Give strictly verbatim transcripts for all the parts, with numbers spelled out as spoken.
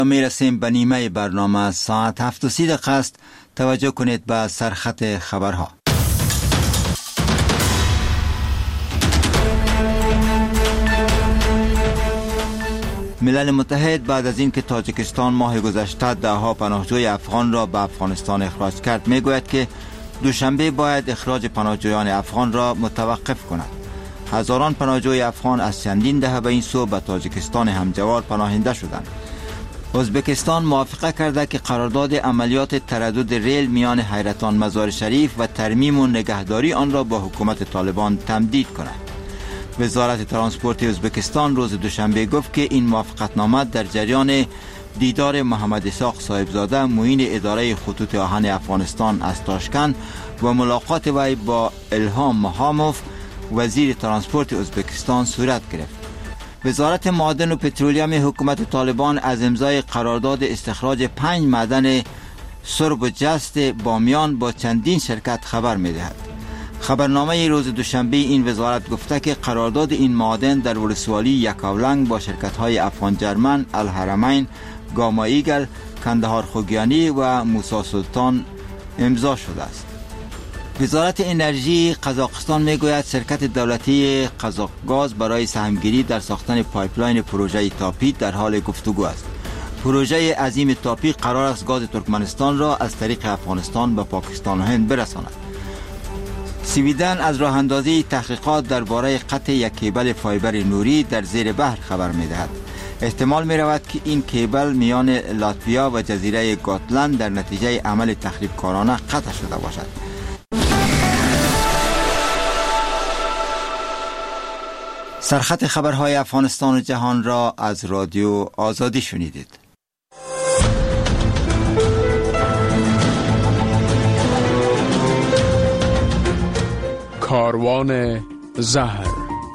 میرسیم به نیمه برنامه. ساعت هفت و سی دقیقه است. توجه کنید به سرخط خبرها. ملل متحد بعد از اینکه تاجیکستان ماه گذشته دهها پناهجوی افغان را به افغانستان اخراج کرد، میگوید که دوشنبه باید اخراج پناهجویان افغان را متوقف کند. هزاران پناهجوی افغان از چندین دهه به این سو به تاجیکستان همجوار پناهنده شدند. ازبکستان موافقه کرده که قرارداد عملیات تردد ریل میان حیرتان مزار شریف و ترمیم و نگهداری آن را با حکومت طالبان تمدید کند. وزارت ترانسپورت ازبکستان روز دوشنبه گفت که این موافقتنامه در جریان دیدار محمد اسحاق صاحبزاده معین اداره خطوط آهن افغانستان از تاشکند و ملاقات وی با الهام محاموف وزیر ترانسپورت ازبکستان صورت گرفت. وزارت معادن و پترولیوم حکومت طالبان از امضای قرارداد استخراج پنج معدن سرب و جست بامیان با چندین شرکت خبر می‌دهد. خبرنامه روز دوشنبه این وزارت گفته که قرارداد این معادن در ولسوالی یکاولنگ با شرکت‌های افغان جرمن، الحرمین، گاما ایگل، کندهار خوگیانی و موسی سلطان امضا شده است. وزارت انرژی قزاقستان میگوید شرکت دولتی قزاقگاز برای سهمگیری در ساختن پایپلاین پروژه تاپی در حال گفتگو است. پروژه عظیم تاپی قرار است گاز ترکمنستان را از طریق افغانستان به پاکستان و هند برساند. سویدن از راه اندازی تحقیقات درباره قطع یک کیبل فایبر نوری در زیر بحر خبر می‌دهد. احتمال می رود که این کیبل میان لاتویا و جزیره گاتلند در نتیجه عمل تخریبکارانه قطع شده باشد. سرخط خبرهای افغانستان و جهان را از رادیو آزادی شنیدید. کاروان زهر.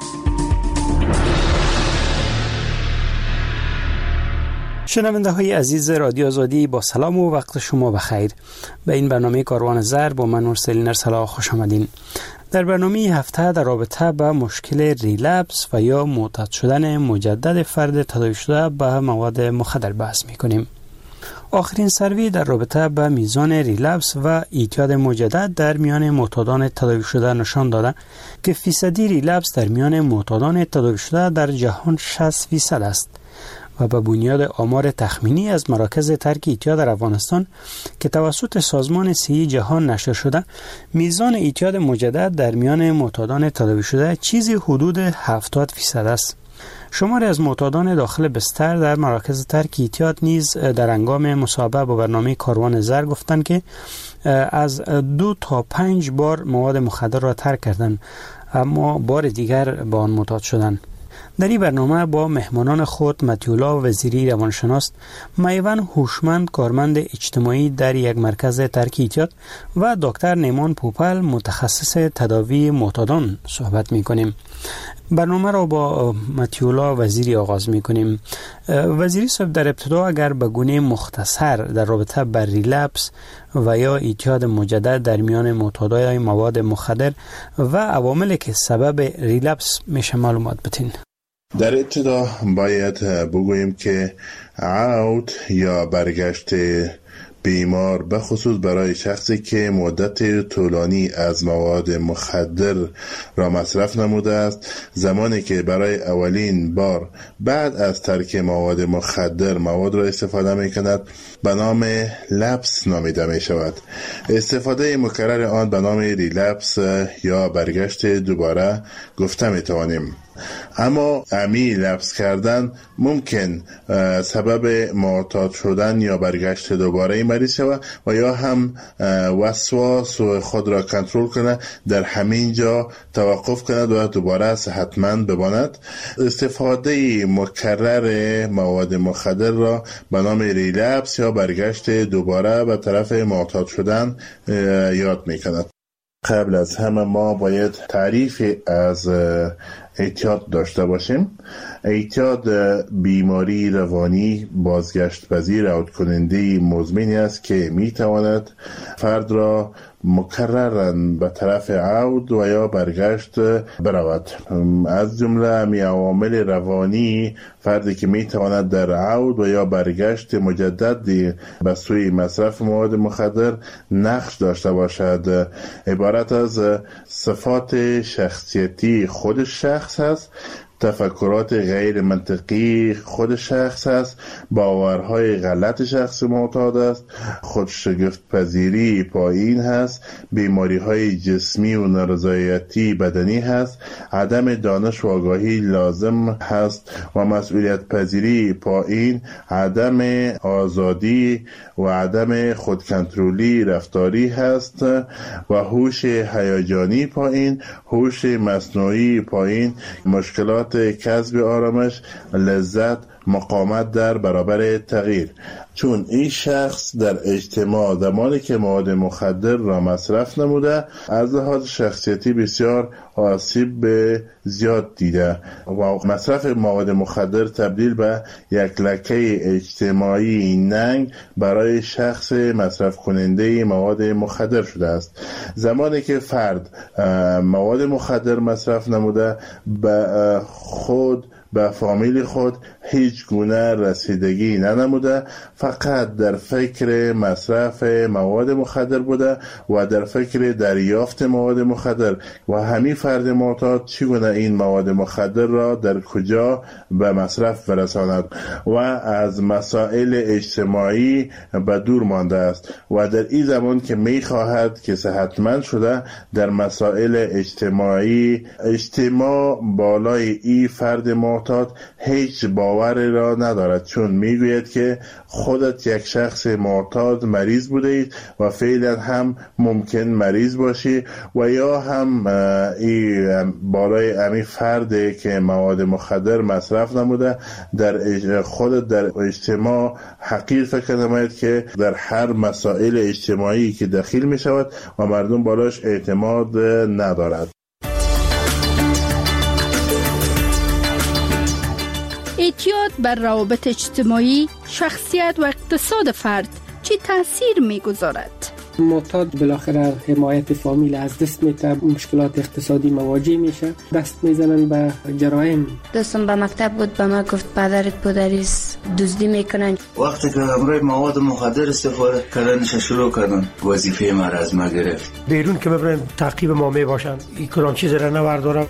شنونده های عزیز رادیو آزادی، با سلام و وقت شما بخیر. به این برنامه کاروان زهر با من نورسلین ارسلا خوش آمدین. در برنامه هفته در رابطه با مشکل ریلپس و یا معتاد شدن مجدد فرد تداوی شده به مواد مخدر بحث می‌کنیم. آخرین سروی در رابطه با میزان ریلپس و اعتیاد مجدد در میان معتادان تداوی شده نشان داده که فیصدی ریلپس در میان معتادان تداوی شده در جهان شصت فیصد است و به بنیاد آمار تخمینی از مراکز ترک اعتیاد در افغانستان که توسط سازمان صحی جهان نشر شده، میزان اعتیاد مجدد در میان معتادان تداوی شده چیزی حدود هفتاد فیصد است. شماری از معتادان داخل بستر در مراکز ترک اعتیاد نیز در هنگام مصاحبه با برنامه کاروان زهر گفتند که از دو تا پنج بار مواد مخدر را ترک کردند، اما بار دیگر با آن معتاد شدند. در این برنامه با مهمانان خود متیولا وزیری روانشناس، میوان هوشمند کارمند اجتماعی در یک مرکز ترک اعتیاد و دکتر نیمان پوپل متخصص تداوی معتادان صحبت می‌کنیم. برنامه را با متیولا وزیری آغاز می‌کنیم. وزیری صاحب، در ابتدا اگر به گونه مختصر در رابطه با ریلپس و یا اعتیاد مجدد در میان معتادای مواد مخدر و عواملی که سبب ریلپس میشه معلومات بدین. در ابتدا باید بگوییم که عود یا برگشت بیمار به خصوص برای شخصی که مدت طولانی از مواد مخدر را مصرف نموده است، زمانی که برای اولین بار بعد از ترک مواد مخدر مواد را استفاده می کند به نام لپس نامیده می شود. استفاده مکرر آن به نام ریلپس یا برگشت دوباره گفته می توانیم. اما عمی لپس کردن ممکن سبب معتاد شدن یا برگشت دوباره این مریض شود و یا هم وسواس خود را کنترل کنه، در همین جا توقف کند و دوباره صحتمند بماند. استفاده مکرر مواد مخدر را به نام ریلپس یا برگشت دوباره به طرف معتاد شدن یاد می کند. قبل از همه ما باید تعریف از احتیاط داشته باشیم. اعتیاد بیماری روانی بازگشت پذیر عود کننده مزمنی است که می تواند فرد را مکررن به طرف عود و یا برگشت برود. از جمله می عوامل روانی فردی که می تواند در عود و یا برگشت مجدد به سوی مصرف مواد مخدر نقش داشته باشد عبارت از صفات شخصیتی خود شخص است، تفکرات غیر منطقی خود شخص است، باورهای غلط شخص معتاد است، خودشگفت پذیری پایین هست، بیماری های جسمی و نارضایتی بدنی هست، عدم دانش و آگاهی لازم هست و مسئولیت پذیری پایین، عدم آزادی و عدم خودکنترلی رفتاری هست و هوش هیجانی پایین، هوش مصنوعی پایین، مشکلات کسب آرامش، لذت، مقاومت در برابر تغییر. چون این شخص در اجتماع زمانی که مواد مخدر را مصرف نموده از لحاظ شخصیتی بسیار آسیب به زیاد دیده و مصرف مواد مخدر تبدیل به یک لکه اجتماعی ننگ برای شخص مصرف کننده مواد مخدر شده است. زمانی که فرد مواد مخدر مصرف نموده به خود به فامیل خود هیچ گونه رسیدگی ننموده، فقط در فکر مصرف مواد مخدر بوده و در فکر دریافت مواد مخدر و همین فرد معتاد چگونه این مواد مخدر را در کجا به مصرف برساند و از مسائل اجتماعی به دور مانده است و در این زمان که می خواهد که صحتمند شده در مسائل اجتماعی اجتماع بالای این فرد معتاد هیچ باوری را ندارد، چون میگوید که خودت یک شخص معتاد مریض بوده اید و فعلا هم ممکن مریض باشی و یا هم ای بالای امی فرد که مواد مخدر مصرف نموده در خودت در اجتماع حقیر فکر نماید که در هر مسائل اجتماعی که دخیل می شود و مردم بالاش اعتماد ندارد. اعتیاد بر روابط اجتماعی، شخصیت و اقتصاد فرد چه تأثیر می‌گذارد؟ معتاد بالاخره حمایت فامیل از دست میده، مشکلات اقتصادی مواجه میشه، دست میزنن به جرایم. دوستم به مکتب بود به ما گفت پدرت پدریست دزدی میکنن. وقتی که امروز مواد مخدر استفاده کردنش شروع کردن وظیفه ما را از ما گرفت. بیرون که ببرن تعقیب ما میباشن، این کلان چیز را نوردارم.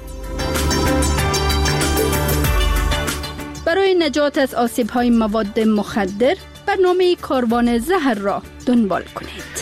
برای نجات از آسیب‌های مواد مخدر برنامه کاروان زهر را دنبال کنید.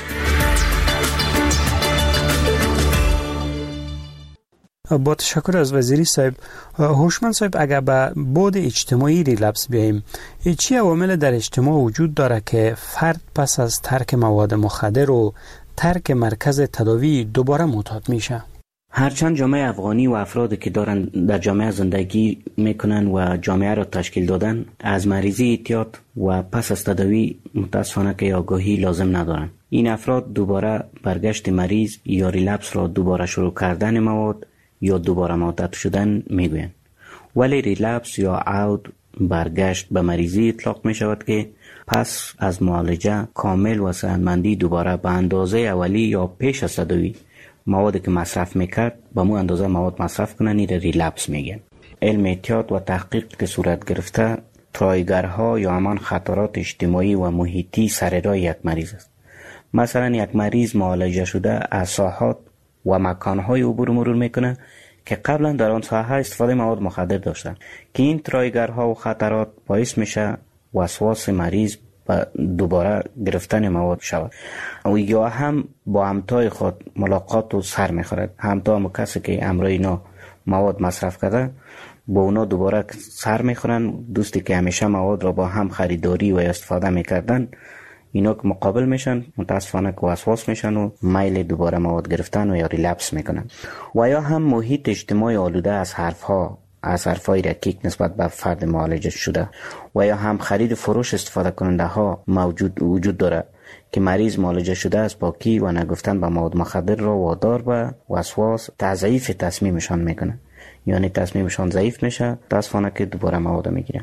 با تشکر از وزیری صاحب. هوشمند صاحب، اگر به بعد اجتماعی ریلپس بیاییم، چی عوامل در اجتماع وجود داره که فرد پس از ترک مواد مخدر و ترک مرکز تداوی دوباره معتاد میشه؟ هرچند جامعه افغانی و افرادی که دارن در جامعه زندگی میکنن و جامعه را تشکیل دادن از مریضی اعتیاد و پس از تداوی متاسفانه که آگاهی لازم ندارن. این افراد دوباره برگشت مریض یا ریلپس را دوباره شروع کردن مواد یا دوباره معتاد شدن میگوین. ولی ریلپس یا عود برگشت به مریضی اطلاق می شود که پس از معالجه کامل و صحتمندی دوباره به اندازه اولی یا پیش از تداوی موادی که مصرف میکرد با مو اندازه مواد مصرف کنن، این ریلپس میگن. علم احتیاط و تحقیق که صورت گرفته ترایگرها یا همان خطرات اجتماعی و محیطی سر راه یک مریض است. مثلا یک مریض معالجه شده از ساحات و مکانهای عبور مرور میکنه که قبلا در آن ساحه استفاده مواد مخدر داشتن که این ترایگرها و خطرات باعث میشه وسواس مریض و دوباره گرفتن مواد شود و یا هم با همتای خود ملاقات و سر میخورد. همتا هم کسی که امرای اینا مواد مصرف کرده با اونا دوباره سر میخورن. دوستی که همیشه مواد را با هم خریداری و استفاده میکردن اینا که مقابل میشن متاسفانه که وسواس میشن و میل دوباره مواد گرفتن و یا ریلپس میکنن. و یا هم محیط اجتماعی آلوده از حرفها از حرفای رکیک نسبت به فرد معالجه شده و یا هم خرید فروش استفاده کننده ها موجود وجود داره که مریض معالجه شده از پاکی و نگفتن به مواد مخدر را وادار به وسواس تضعیف تصمیمشان میکنه. یعنی تصمیمشان ضعیف میشه، متاسفانه که دوباره مواد میگیرن.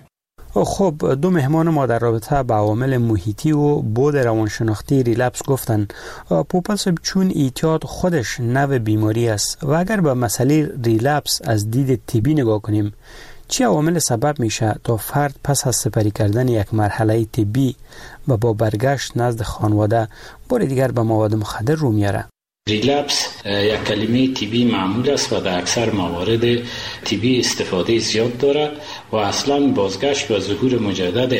خب دو مهمان ما در رابطه با عوامل محیطی و بود روانشناختی ریلپس گفتن. پوپل صاحب، چون اعتیاد خودش نوع بیماری است و اگر به مسئله ریلپس از دید طبی نگاه کنیم، چه عوامل سبب میشه تا فرد پس از سپری کردن یک مرحله طبی و با برگشت نزد خانواده بار دیگر به مواد مخدر رو میاره؟ ریلپس یک کلمه طبی معمول است و در اکثر موارد طبی استفاده زیاد دارد و اصلا بازگشت و ظهور مجدد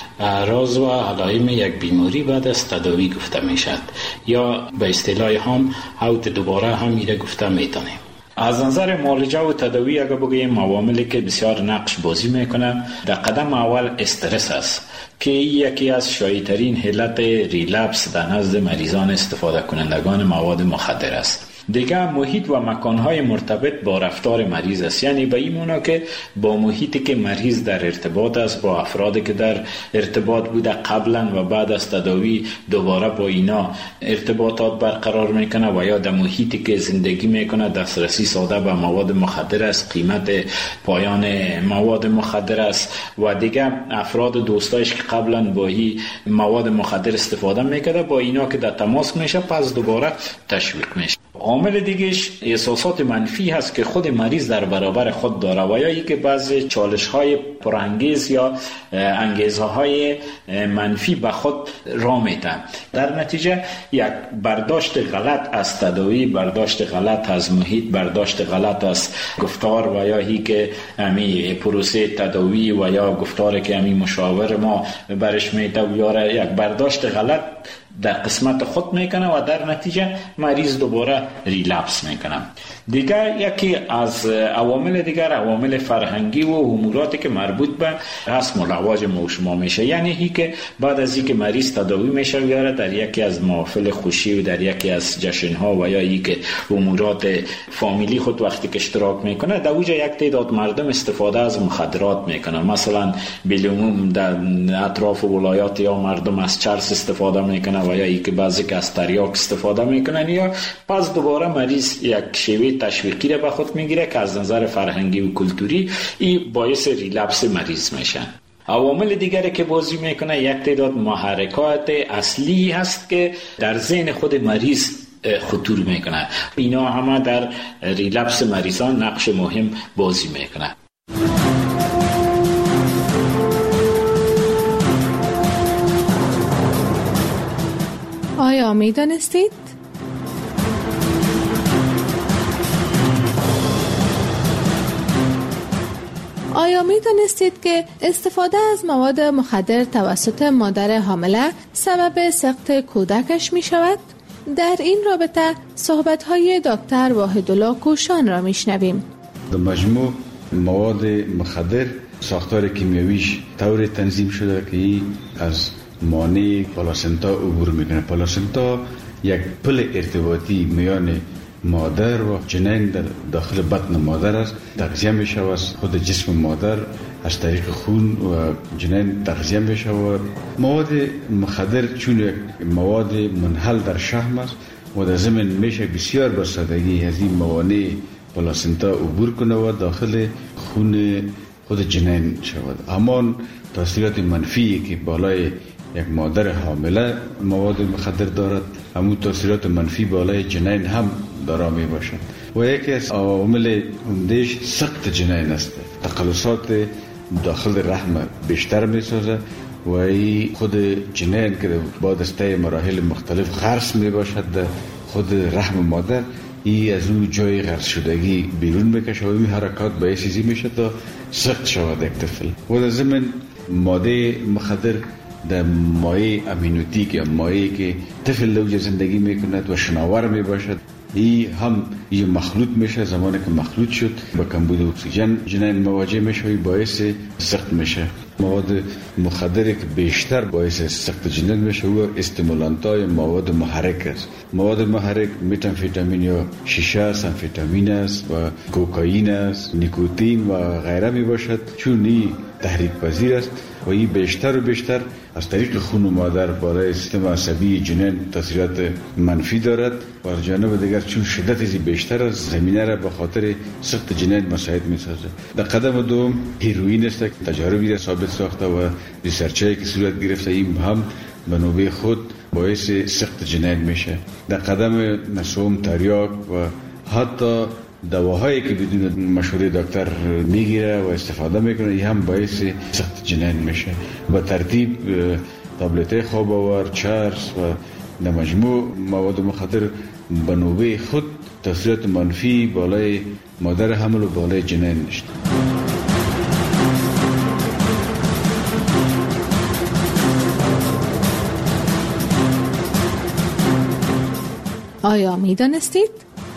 اعراض و علائم یک بیماری بعد از تداوی گفته می شد، یا به اصطلاح هم اوت دوباره هم میره گفته میتونیم. از نظر معالجه و تداوی اگر بگوییم عواملی که بسیار نقش بازی میکنه، در قدم اول استرس است که یکی از شایع‌ترین علت ریلپس در نزد مریضان استفاده کنندگان مواد مخدر است. دیگه محیط و مکانهای مرتبط با رفتار مریض است، یعنی به این معنا که با محیطی که مریض در ارتباط است، با افرادی که در ارتباط بوده قبلا و بعد از تداوی دوباره با اینا ارتباطات برقرار میکنه، و یا در محیطی که زندگی میکنه دسترسی ساده به مواد مخدر است، قیمت پایان مواد مخدر است، و دیگه افراد دوستایش که قبلا با این مواد مخدر استفاده میکرده با اینا که در تماس میشه پس دوباره تشویق میشه. عامل دیگهش احساسات منفی هست که خود مریض در برابر خود داره، و یا ای که بعضی چالش های پرانگیز یا انگیزه های منفی به خود را میده. در نتیجه یک برداشت غلط از تداوی، برداشت غلط از محیط، برداشت غلط از گفتار و یا ای که امی پروسه تداوی و یا گفتاری که امی مشاور ما برش میده و یاره یک برداشت غلط در قسمت خود میکنه و در نتیجه مریض دوباره ریلپس میکنه. دیگر یکی از عوامل دیگر عوامل فرهنگی و اموراتی که مربوط به رسم و رواج ما و شما میشه، یعنی هی که بعد از اینکه مریض تداوی میشه یاره در یکی از محافل خوشی و در یکی از جشن ها و یا ای که امورات فامیلی خود وقتی که اشتراک میکنه در اوجا یک تعداد مردم استفاده از مخدرات میکنن. مثلا بالعموم در اطراف ولایات یا مردم از چرس استفاده میکنن و یا ای که بعضی که از تریاک استفاده میکنن، یا پس دوباره مریض یک شیوه تشویقی را به خود میگیره که از نظر فرهنگی و کلتوری این باعث ریلپس مریض میشن. عوامل دیگری که بازی میکنه یک تعداد محرکات اصلی هست که در ذهن خود مریض خطور میکنه، اینا همه در ریلپس مریضان نقش مهم بازی میکنه. آیا میدانستید؟ آیا می دانستید که استفاده از مواد مخدر توسط مادر حامله سبب سقط کودکش می شود؟ در این رابطه صحبت های دکتر واحدالله کوشان را می شنویم. در مجموع مواد مخدر ساختار کیمیاییش طور تنظیم شده که از مانع پلاسنتا عبور میکنه. پلاسنتا یک پل ارتباطی میان مادر و جنین در داخل بطن مادر است. تغذیه میشه و از خود جسم مادر از طریق خون و جنین تغذیه میشه و مواد مخدر چون یک مواد منحل در شحم است و در ضمن میشه بسیار با سادگی از این موانع پلاسنتا عبور کنه و داخل خون خود جنین شود. همان تاثیرات منفی که بالای یک مادر حامله مواد مخدر دارد، همون تاثیرات منفی بالای جنین هم دارا می باشد و یکی از عوامل عمده‌اش سقط جنین است. تقلصات داخل رحم بیشتر می سازه و این خود جنین که بعد از طی مراحل مختلف غرس می باشد در خود رحم مادر، ای از اون جای غرس شدگی بیرون میکشه و این حرکات باعث چیزی میشه تا سقط شود یک طفل. و در ضمن ماده مخدر در مایع امینوتیک یا مایعی که طفل لوج زندگی میکند و شناور میباشد، این هم یه مخلوط میشه. زمانی که مخلوط شد با کمبود اکسیژن جنین مواجه میشه و باعث سقط میشه. مواد مخدری که بیشتر باعث سقط جنین میشه و استیمولانتای مواد محرک است. مواد محرک متامفتامین یا شیشه است، امفتامین است و کوکائین است، نیکوتین و غیره می باشد. چون این تحریک پذیر است و بیشتر و بیشتر از طریق خون مادر بالای سیستم عصبی جنین تاثیرات منفی دارد و از جانب دیگر چون شدت از بیشتر از زمینه را به خاطر سقط جنین مساعد می سازه. در قدم دوم هیروئین است که تجاربی را ثابت ساخته و ریسرچایی که صورت گرفته این هم به نوبه خود باعث سقط جنین میشه. در قدم نسوم تریاک و حتی دواهایی که بدون مشوره دکتر میگیره و استفاده میکنه این هم باعث سقط جنین میشه. به ترتیب تابلت خواب آور، چرس و مجموع مواد مخدر به نوبه خود تاثیرات منفی بالای مادر حمل و بالای جنین داشت. آیا می دانستید؟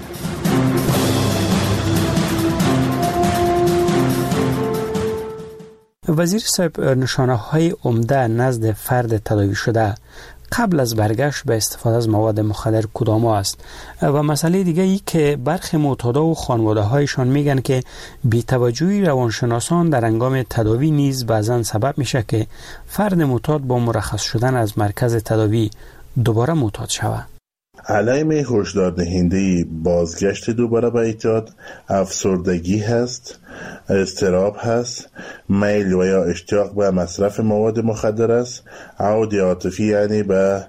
وزیر صاحب، نشانه های عمده نزد فرد تداوی شده قبل از برگشت به استفاده از مواد مخدر کدام است؟ و مسئله دیگه ای که برخی معتادا و خانواده هایشان میگن که بی‌توجهی روانشناسان در هنگام تداوی نیز بعضا سبب میشه که فرد معتاد با مرخص شدن از مرکز تداوی دوباره معتاد شود. علائم هشدار دهنده بازگشت دوباره به اعتیاد افسردگی هست، اضطراب هست، میل و یا اشتیاق به مصرف مواد مخدر است، عود عاطفی یعنی به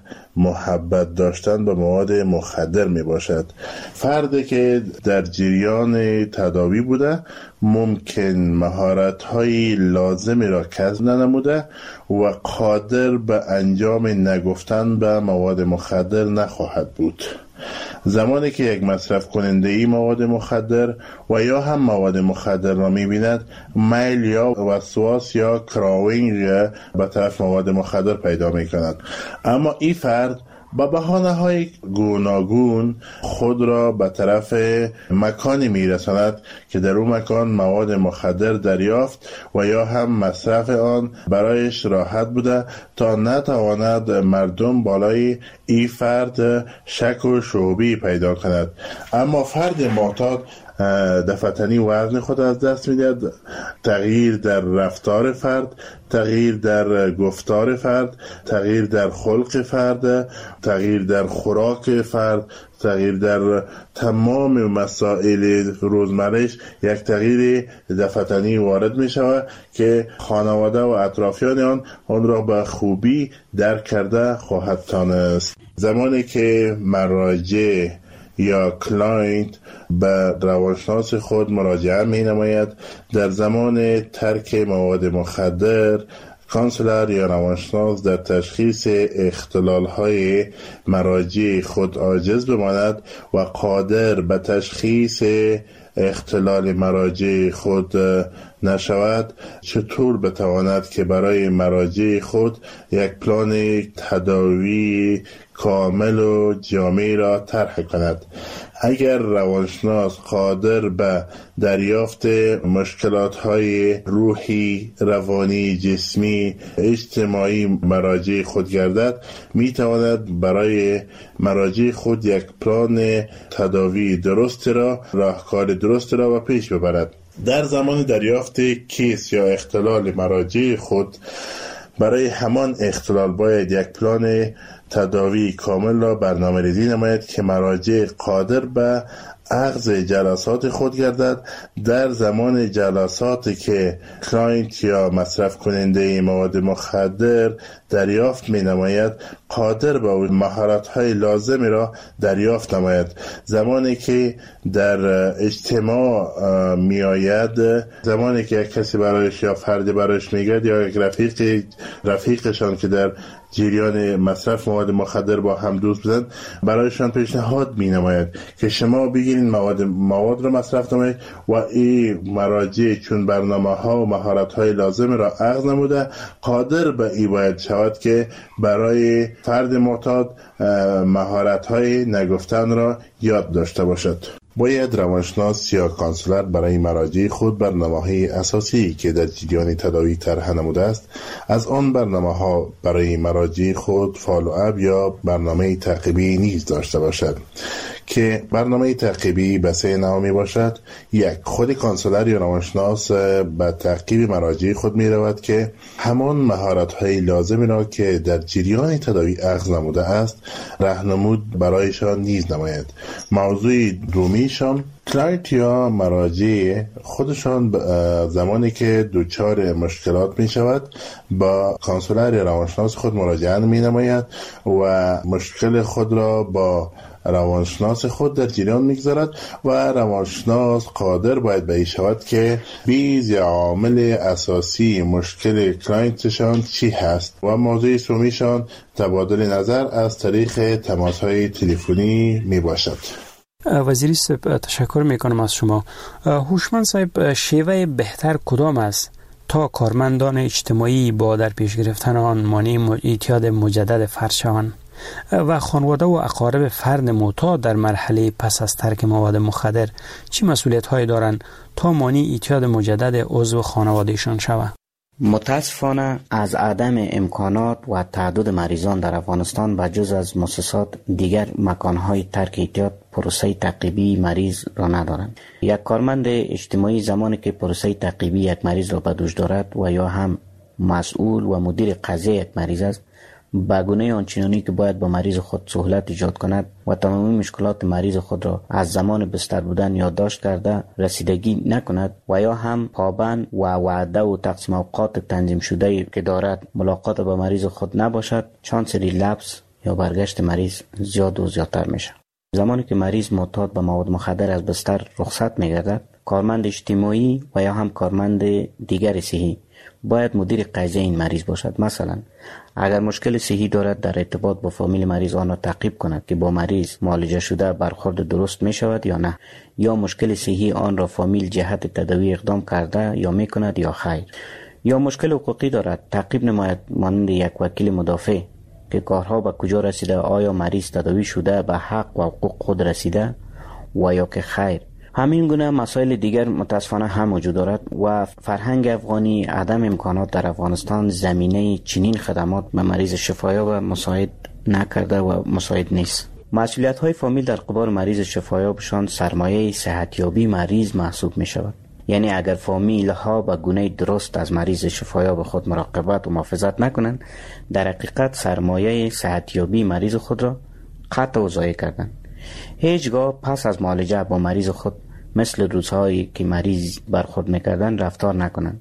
محبت داشتن به مواد مخدر می باشد. فردی که در جریان تداوی بوده ممکن مهارت‌های لازمی را کسب ننموده و قادر به انجام نگفتن به مواد مخدر نخواهد بود. زمانی که یک مصرف کننده ای مواد مخدر و یا هم مواد مخدر را می‌بیند، میل یا وسواس یا کراوینگ به طرف مواد مخدر پیدا می‌کند. اما این فرد با بهانه‌های گوناگون خود را به طرف مکانی میرساند که در اون مکان مواد مخدر دریافت و یا هم مصرف آن برایش راحت بوده تا نتواند مردم بالای این فرد شک و شعبی پیدا کند. اما فرد معتاد دفعتنی وزن خود از دست میدهد، تغییر در رفتار فرد، تغییر در گفتار فرد، تغییر در خلق فرد، تغییر در خوراک فرد، تغییر در تمام مسائل روزمرهش یک تغییر دفعتنی وارد می شود که خانواده و اطرافیان آن آن را به خوبی درک کرده خواهد دانست. زمانی که مراجع یا کلاینت به روانشناس خود مراجعه می نماید، در زمان ترک مواد مخدر کانسلر یا روانشناس در تشخیص اختلال‌های مراجع خود عاجز بماند و قادر به تشخیص اختلال مراجع خود نشود، چطور بتواند که برای مراجع خود یک پلان تداوی کامل و جامع را طرح کند. اگر روانشناس قادر به دریافت مشکلات‌های روحی، روانی، جسمی، اجتماعی مراجع خود گردد، می‌تواند برای مراجع خود یک پلان تداوی درست را، راهکار درست را به پیش ببرد. در زمان دریافت کیس یا اختلال مراجع خود، برای همان اختلال باید یک پلان تداوی کامل را برنامه ریزی نماید که مراجع قادر به اخذ جلسات خود گردد. در زمان جلساتی که کلاینت یا مصرف کننده مواد مخدر دریافت می نماید، قادر به مهارت های لازمی را دریافت نماید. زمانی که در اجتماع می آید، زمانی که یک کسی برایش یا فردی برایش می گرد یا یک رفیق رفیقشان که در جریان مصرف مواد مخدر با هم دوست بودند، برایشان پیشنهاد می نماید که شما بگیرین مواد مواد را مصرف نمایید و این مراجع چون برنامه ها و مهارت های لازم را اخذ نموده، قادر به این باید شود که برای فرد معتاد مهارت های نگفتن را یاد داشته باشد. باید روانشناس یا کانسلر برای مراجع خود برنامه‌های اساسی که در جریان تداوی طرح نموده است، از آن برنامه‌ها برای مراجع خود فالو اپ یا برنامه تعقیبی نیز داشته باشد که برنامه تعقیبی به سه نوع می باشد. یک، خود کانسولر یا روانشناس به تعقیب مراجع خود می رود که همان مهارت های لازمی را که در جریان تداوی اخذ نموده است راهنمود برایشان نیز نماید. موضوع دومیشان کلاینت یا مراجع خودشان زمانی که دچار مشکلات می شود با کانسولر یا روانشناس خود مراجعه می نماید و مشکل خود را با روانشناس خود در جریان میگذارد و روانشناس قادر باید به این شود که بیز یا عامل اساسی مشکل کلاینتشان چی هست و موضوع سومیشان تبادل نظر از طریق تماس های تلفنی می باشد. وزیری صاحب تشکر میکنم از شما. هوشمند صاحب، شیوه بهتر کدام است تا کارمندان اجتماعی با در پیش گرفتن آن مانع اعتیاد مجدد فرد شوند و خانواده و اقارب فرد معتاد در مرحله پس از ترک مواد مخدر چه مسئولیت هایی دارند تا مانع اعتیاد مجدد عضو خانوادهشان شوند؟ متاسفانه از عدم امکانات و تعدد مریضان در افغانستان و جز از مؤسسات دیگر مکانهای ترک اعتیاد پروسه تعقیبی مریض را ندارند. یک کارمند اجتماعی زمانی که پروسه تعقیبی یک مریض را به دوش دارد و یا هم مسئول و مدیر قضیه یک مریض است، به گونه آنچنانی که باید با مریض خود سهولت ایجاد کند و تمامی مشکلات مریض خود را از زمان بستر بودن یادداشت کرده رسیدگی نکند و یا هم پابند و وعده و تقسیم اوقات تنظیم شده که دارد ملاقات با مریض خود نباشد، شانس ریلپس یا برگشت مریض زیاد و زیادتر میشه. زمانی که مریض معتاد به مواد مخدر از بستر رخصت میگردد، کارمند اجتماعی و یا هم کارمند دیگر صحی باید مدیر قضیه این مریض باشد. مثلا اگر مشکل صحی دارد در ارتباط با فامیل مریض آن را تعقیب کند که با مریض معالجه شده برخورد درست می شود یا نه، یا مشکل صحی آن را فامیل جهت تداوی اقدام کرده یا می کند یا خیر، یا مشکل حقوقی دارد تعقیب نماید مانند یک وکیل مدافع که کارها به کجا رسیده، آیا مریض تداوی شده به حق و حقوق خود رسیده و یا که خیر. همین گونه مسائل دیگر متاسفانه هم وجود دارد و فرهنگ افغانی عدم امکانات در افغانستان زمینه چنین خدمات به مریض شفایاب مساعد نکرده و مساعد نیست. مسئولیت های فامیل در قبال مریض شفایابشان سرمایه صحتیابی مریض محسوب می شود. یعنی اگر فامیل ها به گونه درست از مریض شفایاب خود مراقبت و محافظت نکنند، در حقیقت سرمایه صحتیابی مریض خود را قطع و ضایع کردند. هیچگاه پس از معالجه با مریض خود مثل روزهایی که مریض برخورد میکردن رفتار نکنند.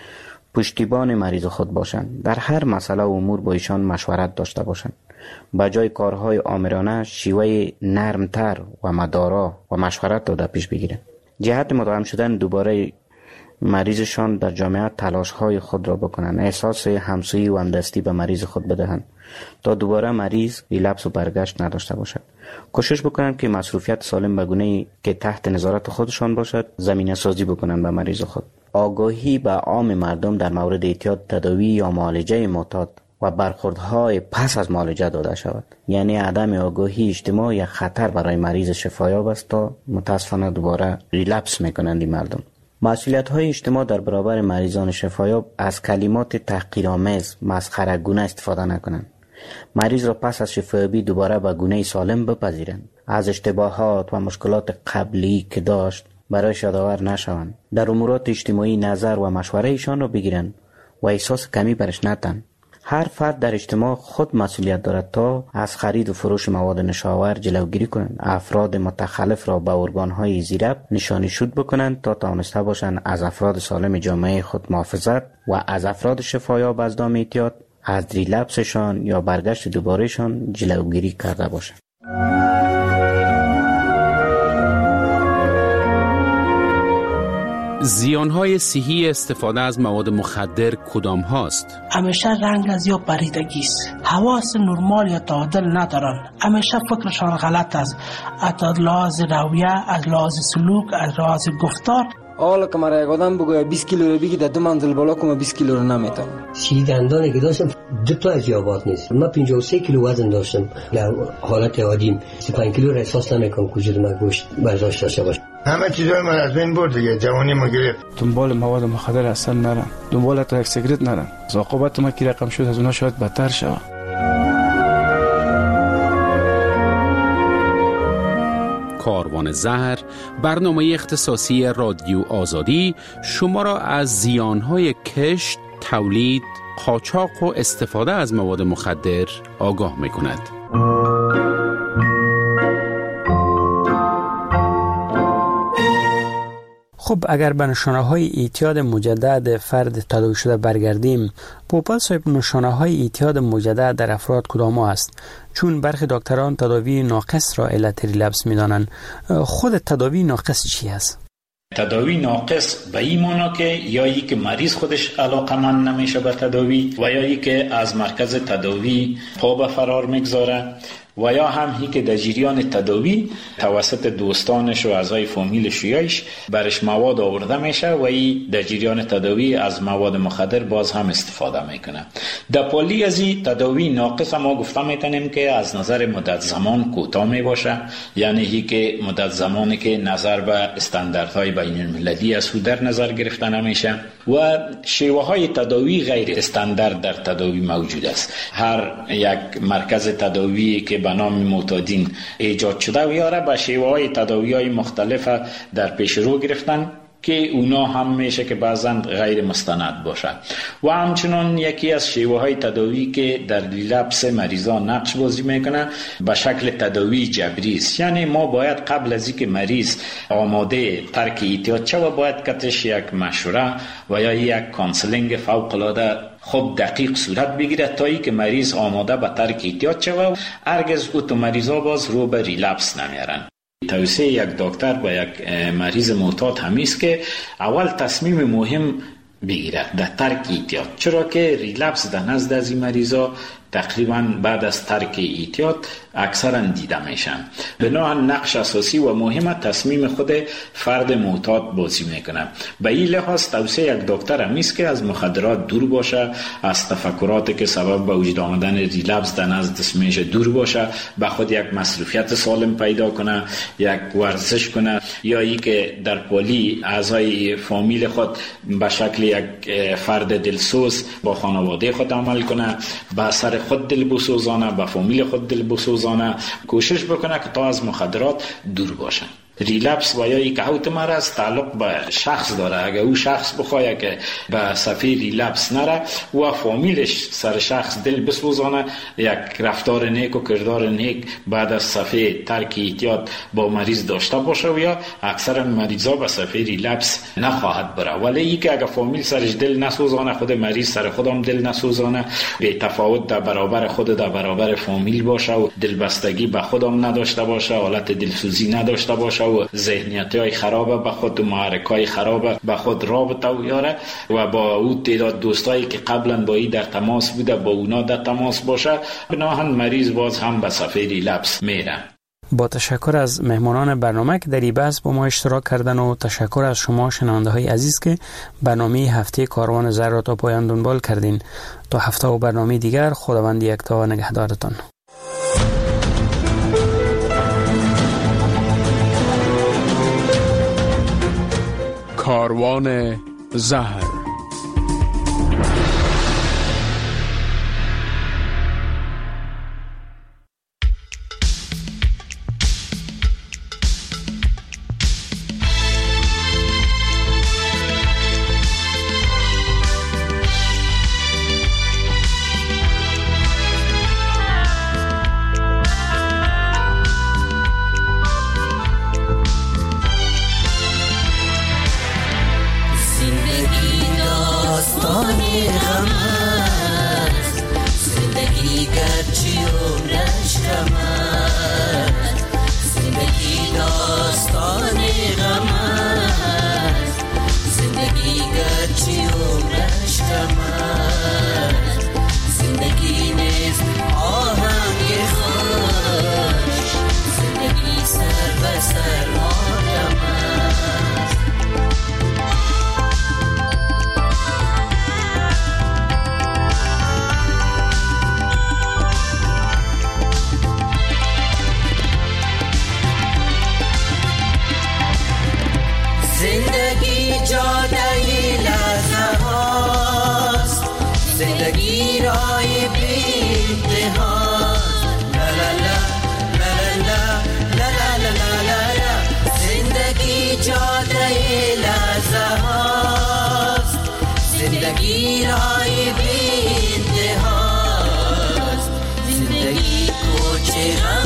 پشتیبان مریض خود باشند. در هر مسئله و امور با ایشان مشورت داشته باشند. به جای کارهای آمرانه شیوه نرمتر و مدارا و مشورت داده پیش بگیرند. جهت مداوم شدن دوباره مریضشان در جامعه تلاش‌های خود را بکنند. احساس همسویی و همدستی به مریض خود بدهند تا دوباره مریض ریلپس و برگشت نداشته باشد. کوشش بکنند که مصروفیت سالم به گونه‌ای که تحت نظارت خودشان باشد زمینه سازی بکنند به مریض خود. آگاهی به عام مردم در مورد اعتیاد، تداوی یا معالجه معتاد و برخوردهای پس از معالجه داده شود. یعنی عدم آگاهی اجتماع یک خطر برای مریض شفایاب است تا متاسفانه دوباره ریلپس میکنند این مردم. مسئولیت های اجتماع در برابر مریضان شفایاب از کلمات تحقیرآمیز، مسخره‌گونه استفاده نکنند. مریض را پس از شفایابی دوباره به گونه سالم بپذیرند. از اشتباهات و مشکلات قبلی که داشت برایش یادآور نشوند. در امورات اجتماعی نظر و مشوره ایشان را بگیرند و احساس کمی برش ندهند. هر فرد در اجتماع خود مسئولیت دارد تا از خرید و فروش مواد نشاور جلوگیری کنند. افراد متخلف را به ارگان‌های زیرب نشانی شود بکنند تا توانسته باشند از افراد سالم جامعه خود محافظت و از افراد شفایاب از دام اعتیاد، از ریلپسشان یا برگشت دوبارهشان جلوگیری کرده باشند. زیانهای صحی استفاده از مواد مخدر کدام هاست؟ همیشه رنگ از یا پریدگی است. حواس نرمال یا تعادل ندارن. همیشه فکرشان غلط است. از لحاظ رویه، از لحاظ سلوک، از لحاظ گفتار. حالا که مرا یک آدم بگوید بیست کیلو رو بگی در دو منزل بالا کنم بیست کیلو رو نمیتونم. سی دندانی که داشتم دو تا از یابات نیست. من پنجاه و سه کیلو وزن داشتم. در حالت عادیم سی و پنج کیلو را احساس نمیکنم کجا من گوشت برداشت داشته باشم. همه چیزای من از بین برد دیگه، جوانی ما گرفت. دنبال مواد مخدر اصلا نرم. دنبال تا یک سیگرت نرم. عاقبت ما کی رقم شد از اونها شاید بدتر شود. کاروان زهر، برنامه اختصاصی رادیو آزادی، شما را از زیانهای کشت، تولید، قاچاق و استفاده از مواد مخدر آگاه می کند. خب اگر به نشانه‌های اعتیاد مجدد فرد تداوی شده برگردیم، پوپل صاحب نشانه‌های اعتیاد مجدد در افراد کدام است؟ چون برخی دکتران تداوی ناقص را علت ریلپس می‌دانند. خود تداوی ناقص چی است؟ تداوی ناقص به این معنا که یا ای که مریض خودش علاقمند نمیشه به تداوی و یا ای که از مرکز تداوی پا به فرار میگذاره و یا هم هی که در جریان تداوی توسط دوستانش و اعضای فامیلش یایش برش مواد آورده میشه و ای در جریان تداوی از مواد مخدر باز هم استفاده میکنه. در پالی از این تداوی ناقص ما گفته میتونیم که از نظر مدت زمان کوتاه می باشه، یعنی هی که مدت زمانی که نظر به استانداردهای بین المللی از او در نظر گرفته نمیشه و شیوه های تداوی غیر استاندارد در تداوی موجود است. هر یک مرکز تداوی که به نام معتادین ایجاد شده و یاره به شیوه های تداوی های مختلف در پیش رو گرفتن که اونا هم میشه که بعضا غیر مستند باشه و همچنان یکی از شیوه های تداوی که در ریلپس مریضان نقش بازی میکنه به شکل تداوی جبری است. یعنی ما باید قبل از اینکه مریض آماده ترک اعتیاد شود باید کتش یک مشوره و یا یک کانسلینگ فوق العاده خب دقیق صورت بگیره تا ای که مریض آماده به ترک اعتیاد شود و هرگز او تو مریضا باز رو به ریلپس نمیارن. توصیه یک دکتر با یک مریض معتاد همیست که اول تصمیم مهم بگیره در ترک اعتیاد، چرا که ریلپس در نزد از این مریضا تقریبا بعد از ترک اعتیاد اکثرا دیده میشن. بنابراین نقش اساسی و مهم تصمیم خود فرد معتاد بازی میکنه. به این لحاظ توصیه یک دکتر همیست که از مخدرات دور باشه، از تفکراتی که سبب به وجود آمدن ریلپس در نزد میشه دور باشه، به خود یک مصروفیت سالم پیدا کنه، یک ورزش کنه، یا ای که در پالی اعضای فامیل خود به شکل یک فرد دلسوز با خانواده خود عمل کنه، به سر خود دل بسوزانه، به فامیل خود دل بسوزانه، کوشش بکنه که تا از مخدرات دور باشه. ریلپس و یا یک اوت مرض تعلق به شخص داره. اگر او شخص بخواه که به صفحه ریلپس نره و فامیلش سر شخص دل بسوزانه، یک رفتار نیک و کردار نیک بعد از صفحه ترک اعتیاد با مریض داشته باشه و یا اکثر مریضا به صفحه ریلپس نخواهد بره. ولی ای که اگر فامیل سرش دل نسوزانه، خود مریض سر خودم دل نسوزانه، به تفاوت در برابر خود در برابر فامیل باشه و دلبستگی به خودم نداشته باشه، حالت دلسوزی نداشته باشه و ذهنیت‌های خرابه به خود و محرک‌های خرابه به خود رابطه و یاره و با او تعداد دوستایی که قبلا با ای در تماس بوده با اونا در تماس باشه، بناهن مریض باز هم به صفحه ریلپس میره. با تشکر از مهمانان برنامه که در این بحث با ما اشتراک کردن و تشکر از شما شنونده های عزیز که برنامه هفته کاروان زهر را تا پایان دنبال کردین. تا هفته و برنامه دیگر، خداوند یکتا نگهدارتان. کاروان زهر. چرا